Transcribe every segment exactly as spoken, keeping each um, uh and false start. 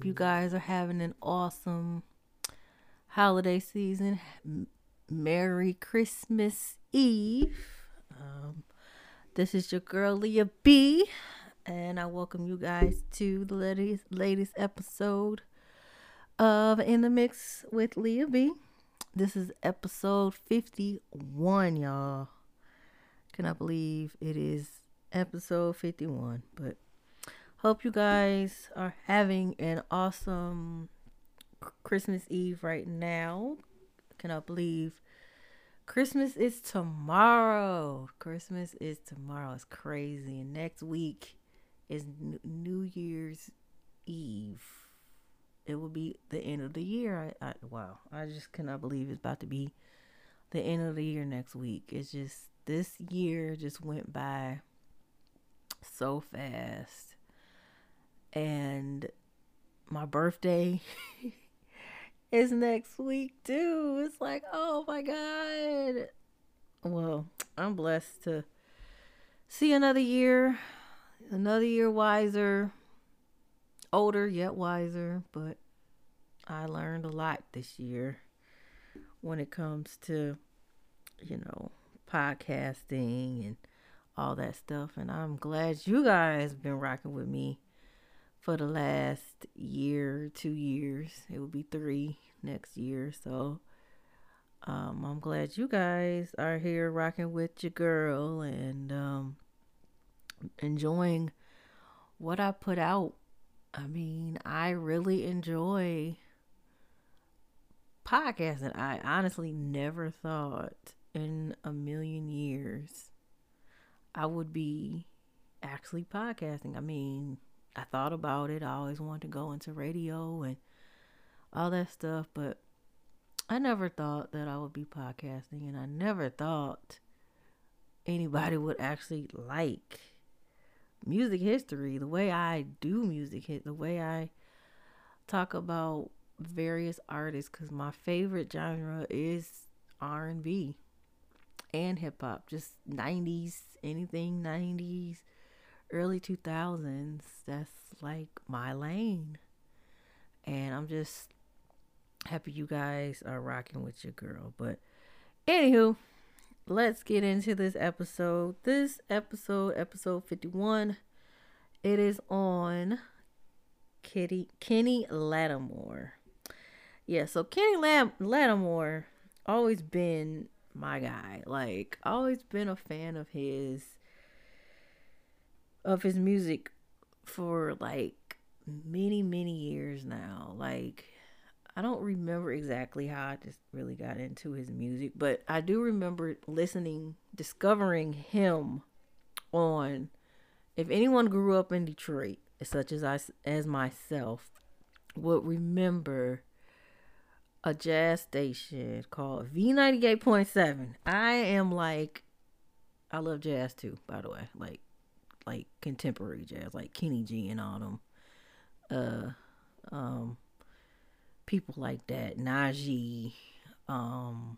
you guys are having an awesome holiday season. M- Merry Christmas Eve. Um, this is your girl Leah B, and I welcome you guys to the latest, latest episode of In the Mix with Leah B. This is episode fifty-one, y'all. Cannot believe it is episode fifty-one, but hope you guys are having an awesome Christmas Eve right now. Cannot believe Christmas is tomorrow. Christmas is tomorrow. It's crazy. And next week is New Year's Eve. It will be the end of the year. I, I wow. I just cannot believe it's about to be the end of the year next week. It's just, this year just went by so fast. And my birthday is next week too. It's like, oh my God. Well, I'm blessed to see another year, another year wiser, older yet wiser. But I learned a lot this year when it comes to, you know, podcasting and all that stuff. And I'm glad you guys have been rocking with me for the last year, two years. It will be three next year. So um, I'm glad you guys are here rocking with your girl and um, enjoying what I put out. I mean, I really enjoy podcasting. I honestly never thought in a million years I would be actually podcasting. I mean, I thought about it. I always wanted to go into radio and all that stuff, but I never thought that I would be podcasting, and I never thought anybody would actually like music history, the way I do music, the way I talk about various artists, because my favorite genre is R and B and hip hop, just nineties, anything nineties, early two thousands. That's like my lane. And I'm just happy you guys are rocking with your girl. But anywho, let's get into this episode. This episode, episode fifty-one, it is on Kitty, Kenny Lattimore. Yeah, so Kenny Lam- Lattimore always been my guy. Like, always been a fan of his of his music for like many many years now. Like, I don't remember exactly how I just really got into his music, but I do remember listening, discovering him on, if anyone grew up in Detroit, such as I as myself, would remember a jazz station called V ninety-eight point seven. I am like, I love jazz too, by the way. Like, like contemporary jazz, like Kenny G and all them, uh, um, people like that. Najee, um,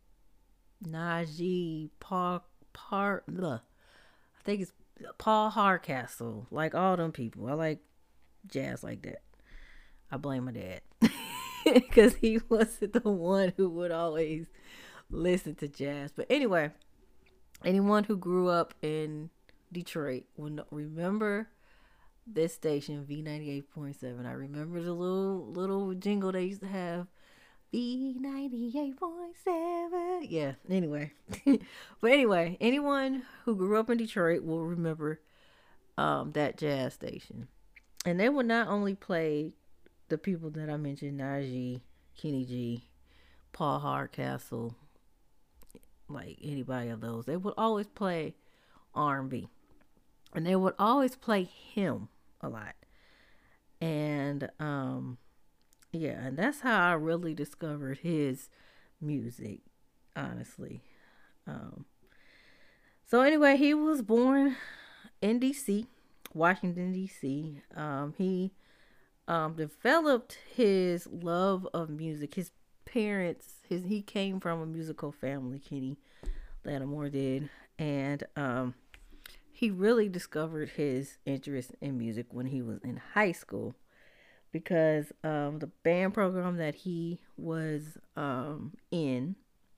Najee, Paul, Par, ugh, I think it's Paul Hardcastle, like all them people. I like jazz like that. I blame my dad because he wasn't the one who would always listen to jazz. But anyway, anyone who grew up in Detroit will remember this station, V ninety-eight point seven. I remember the little little jingle they used to have, V ninety-eight point seven. Yeah, anyway. But anyway, anyone who grew up in Detroit will remember um, that jazz station. And they would not only play the people that I mentioned, Najee, Kenny G, Paul Hardcastle, like anybody of those. They would always play R and B. And they would always play him a lot. And um yeah, and that's how I really discovered his music, honestly. Um so anyway, he was born in D C, Washington D C. Um he um developed his love of music. His parents, his he came from a musical family, Kenny Lattimore did, and um he really discovered his interest in music when he was in high school. because um, the band program that he was um, in,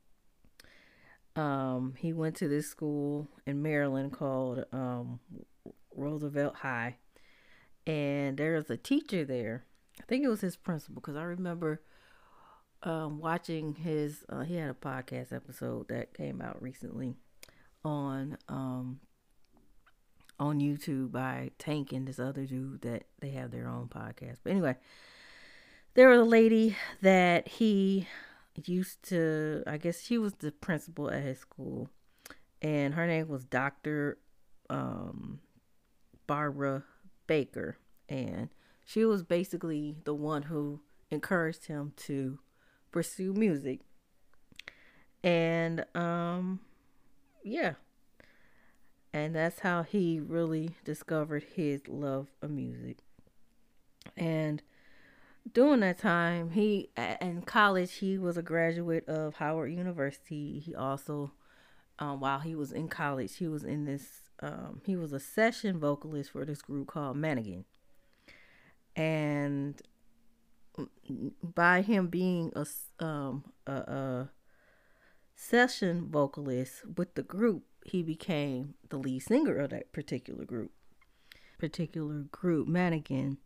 um, he went to this school in Maryland called um, Roosevelt High, and there was a teacher there. I think it was his principal because I remember um, watching his. Uh, he had a podcast episode that came out recently on um, on YouTube by Tank and this other dude that they have their own podcast. But anyway, there was a lady that he used to. I guess she was the principal at his school, and her name was Doctor Um, Barbara Baker, and she was basically the one who encouraged him to pursue music. And um yeah, and that's how he really discovered his love of music. And during that time, he in college he was a graduate of Howard University. He also um, while he was in college, he was in this um, he was a session vocalist for this group called Manigan. And by him being a um a, a session vocalist with the group, he became the lead singer of that particular group. Particular group, Manigan.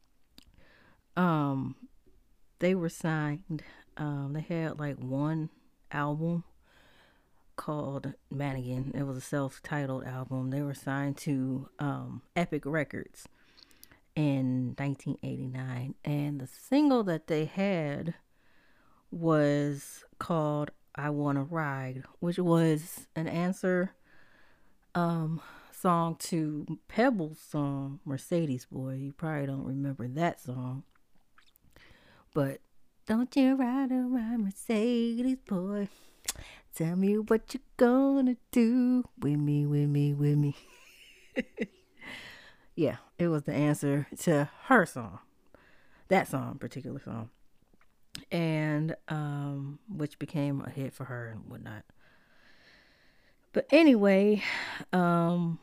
Um, they were signed. Um, they had like one album called Manigan. It was a self-titled album. They were signed to um, Epic Records in nineteen eighty-nine, and the single that they had was called I Wanna Ride, which was an answer um, song to Pebble's song Mercedes Boy. You probably don't remember that song, but don't you ride around Mercedes Boy, tell me what you gonna do with me, with me, with me. Yeah, it was the answer to her song, that song, particular song, and um, which became a hit for her and whatnot. But anyway, um,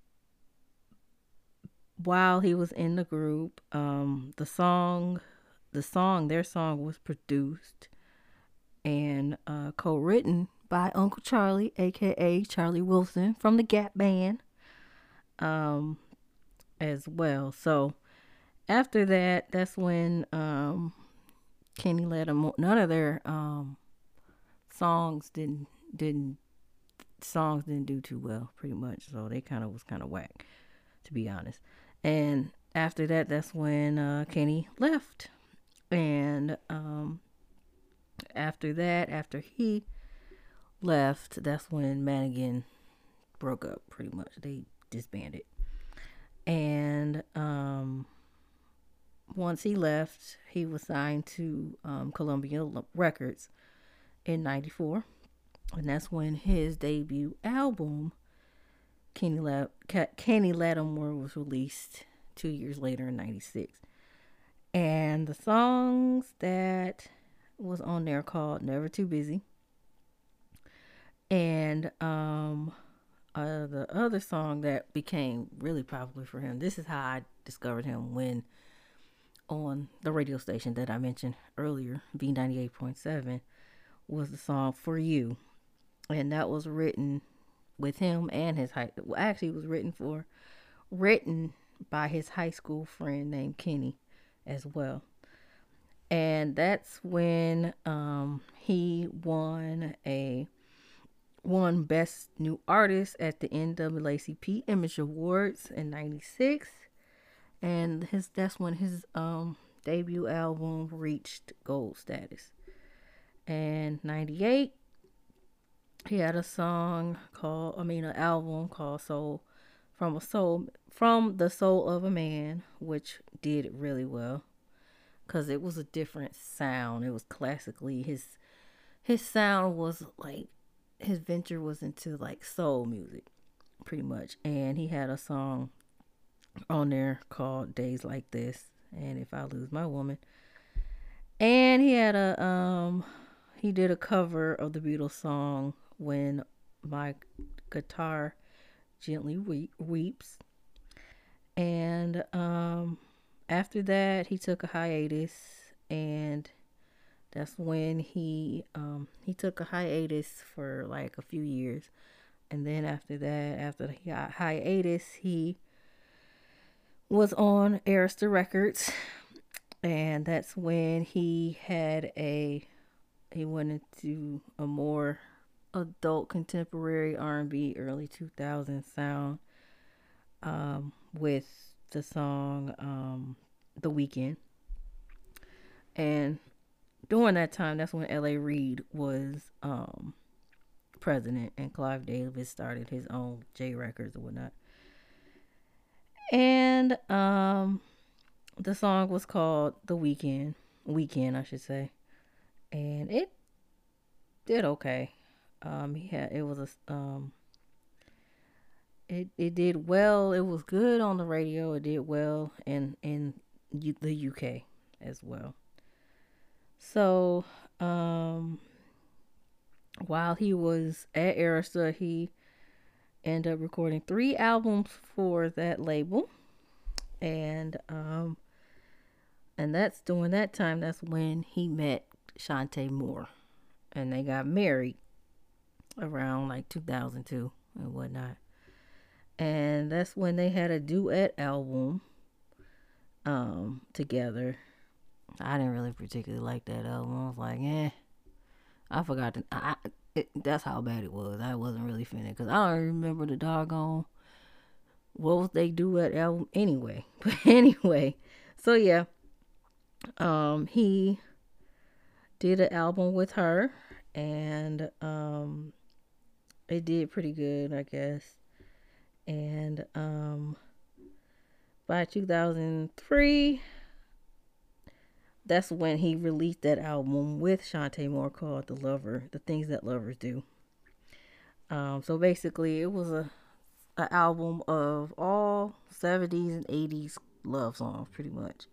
while he was in the group, um, the song, the song, their song was produced and uh, co-written by Uncle Charlie, aka Charlie Wilson from the Gap Band, um, as well. So after that, that's when um, Kenny let them. None of their um, songs didn't didn't songs didn't do too well, pretty much. So they kind of was kind of whack, to be honest. And after that, that's when uh, Kenny left. And um, after that, after he left, that's when Manigan broke up, pretty much. They disbanded. And um, once he left, he was signed to um, Columbia Records in ninety-four. And that's when his debut album, Kenny, La- Kenny Lattimore, was released two years later in ninety-six. And the songs that was on there called Never Too Busy. And um, uh, the other song that became really popular for him, this is how I discovered him, when on the radio station that I mentioned earlier, B ninety-eight point seven, was the song For You. And that was written with him and his high, well, actually it was written for, written by his high school friend named Kenny as well. And that's when um, he won a won Best New Artist at the N double A C P Image Awards in ninety-six. And his that's when his um, debut album reached gold status. And ninety-eight, he had a song called, I mean, an album called Soul from a Soul from the Soul of a Man, which did really well because it was a different sound. It was classically his his sound was like, his venture was into like soul music, pretty much. And he had a song on there called Days Like This and If I Lose My Woman. And he had a um he did a cover of the Beatles song When My Guitar Gently Weeps. And um after that, he took a hiatus, and that's when he um, he took a hiatus for like a few years, and then after that, after the hi- hiatus, he was on Arista Records, and that's when he had a he went into a more adult contemporary R and B early two thousands sound, um, with the song um, "The Weekend," and during that time, that's when L A. Reid was um, president, and Clive Davis started his own J Records or whatnot. And um, the song was called "The Weekend," Weekend, I should say, and it did okay. Um, he had it was a um, it it did well. It was good on the radio. It did well in in U- the U K as well. So um, while he was at Arista, he ended up recording three albums for that label, and um, and that's during that time. That's when he met Shantae Moore, and they got married around like two thousand two and whatnot. And that's when they had a duet album um together. I didn't really particularly like that album. I was like, eh, I forgot to. I, it, that's how bad it was. I wasn't really feeling it because I don't remember the doggone what was they duet album anyway. But anyway, so yeah, um, he did an album with her, and um, it did pretty good, I guess. And um, by two thousand three, that's when he released that album with Shantae Moore called "The Lover," The Things That Lovers Do. Um, so basically, it was a an album of all seventies and eighties love songs, pretty much,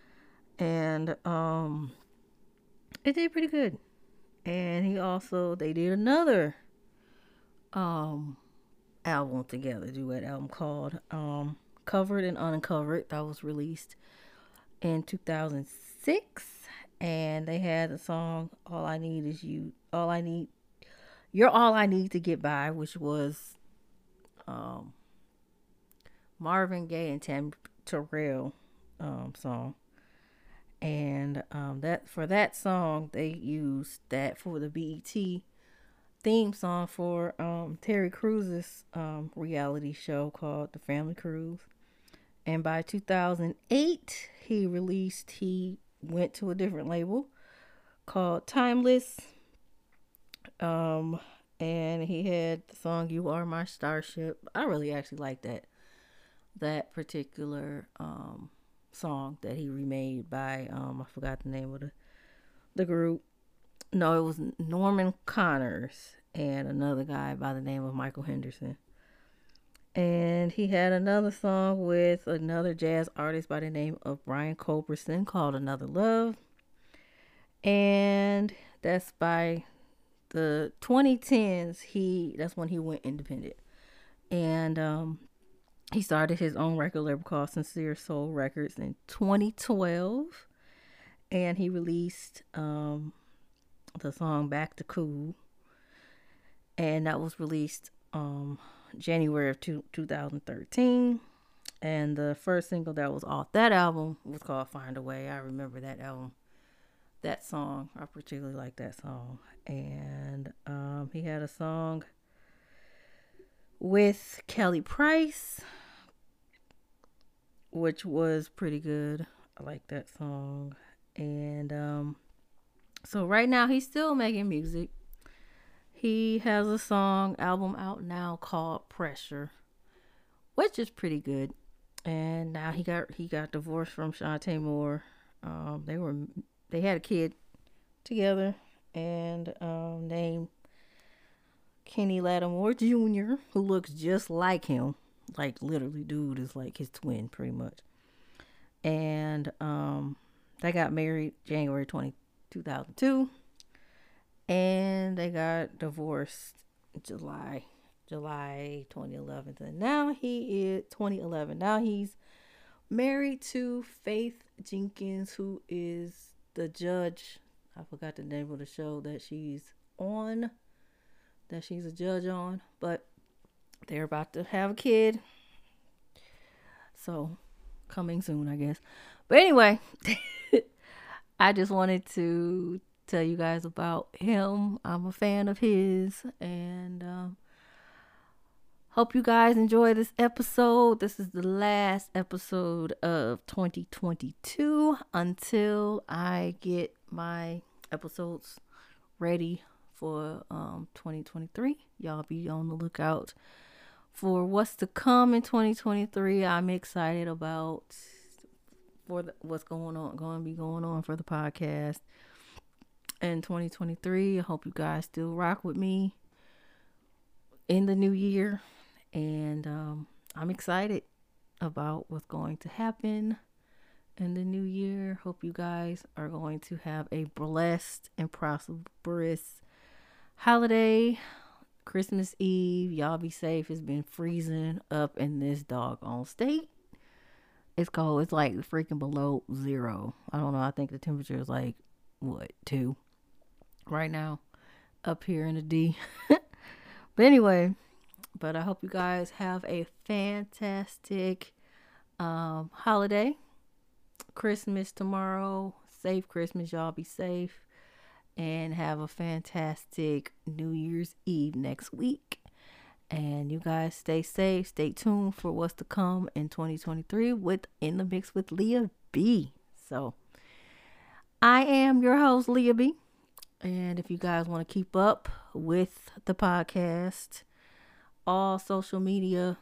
and um, it did pretty good. And he also they did another um album together, duet album called um "Covered and Uncovered," that was released in two thousand six, and they had the song "All I Need Is You." All I need, you're all I need to get by, which was um Marvin Gaye and Tam Terrell um song. And um that for that song they used that for the B E T theme song for um Terry Crews's um reality show called The Family Cruise. And by two thousand eight, he released, he went to a different label called Timeless. Um, and he had the song "You Are My Starship." I really actually like that that particular um song that he remade by um I forgot the name of the the group. No, it was Norman Connors and another guy by the name of Michael Henderson. And he had another song with another jazz artist by the name of Brian Culbertson called "Another Love." And that's by the twenty tens. He that's when he went independent. And um he started his own record label called Sincere Soul Records in twenty twelve. And he released um the song "Back to Cool." And that was released um January of two, twenty thirteen. And the first single that was off that album was called "Find a Way." I remember that album, that song. I particularly like that song. And um, he had a song with Kelly Price, which was pretty good. I like that song. And um, so right now he's still making music. He has a song album out now called "Pressure," which is pretty good. And now he got he got divorced from Shantae Moore. Um, they were they had a kid together, and um, named Kenny Lattimore Junior, who looks just like him. Like literally, dude is like his twin, pretty much. And um, they got married January twentieth, two thousand two, and they got divorced July July twenty eleven. And now he is twenty eleven. Now he's married to Faith Jenkins, who is the judge. I forgot the name of the show that she's on, that she's a judge on, but they're about to have a kid. So, coming soon, I guess. But anyway, I just wanted to tell you guys about him. I'm a fan of his, and um, hope you guys enjoy this episode. This is the last episode of twenty twenty-two until I get my episodes ready for um, twenty twenty-three. Y'all be on the lookout for what's to come in twenty twenty-three. I'm excited about for the, what's going on, going to be going on for the podcast in twenty twenty-three. I hope you guys still rock with me in the new year. And um, I'm excited about what's going to happen in the new year. Hope you guys are going to have a blessed and prosperous holiday. Christmas Eve. Y'all be safe. It's been freezing up in this doggone state. It's cold. It's like freaking below zero. I don't know. I think the temperature is like, what, two right now up here in the D. But anyway, but I hope you guys have a fantastic um, holiday. Christmas tomorrow. Safe Christmas. Y'all be safe. And have a fantastic New Year's Eve next week. And you guys stay safe. Stay tuned for what's to come in twenty twenty-three with In the Mix with Leah B. So, I am your host, Leah B. And if you guys want to keep up with the podcast, all social media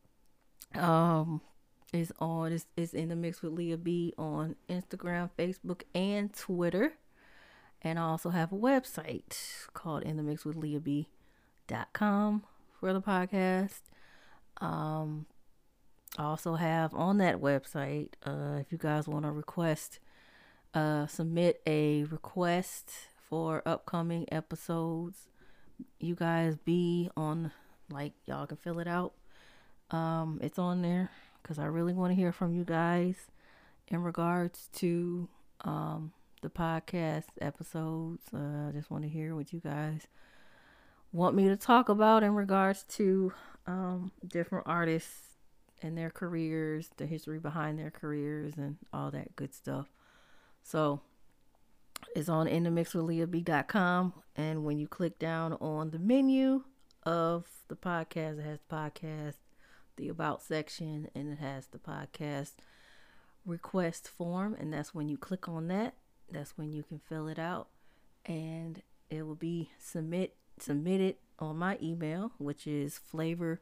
um is on is, is In the Mix with Leah B on Instagram, Facebook, and Twitter. And I also have a website called in the mix with leah b dot com for the podcast. Um, I also have on that website, uh, if you guys want to request, uh, submit a request for upcoming episodes. You guys be on, like, y'all can fill it out. Um, it's on there because I really want to hear from you guys in regards to, um, the podcast episodes. uh, I just want to hear what you guys want me to talk about in regards to um, different artists and their careers, the history behind their careers, and all that good stuff. So it's on in the mix with leah b dot com, and when you click down on the menu of the podcast, it has the podcast, the about section, and it has the podcast request form, and that's when you click on that. That's when you can fill it out, and it will be submit submitted on my email, which is flavor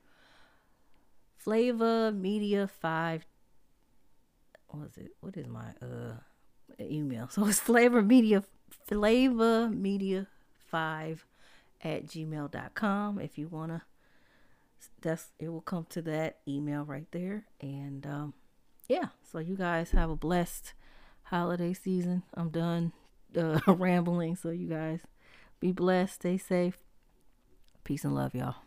flavor media five. What is it? What is my uh email? So it's flavor media flavor media five at gmail dot com. If you wanna, that's it will come to that email right there, and um, yeah. So you guys have a blessed holiday season. I'm done uh, rambling. So you guys be blessed, stay safe. Peace and love, y'all.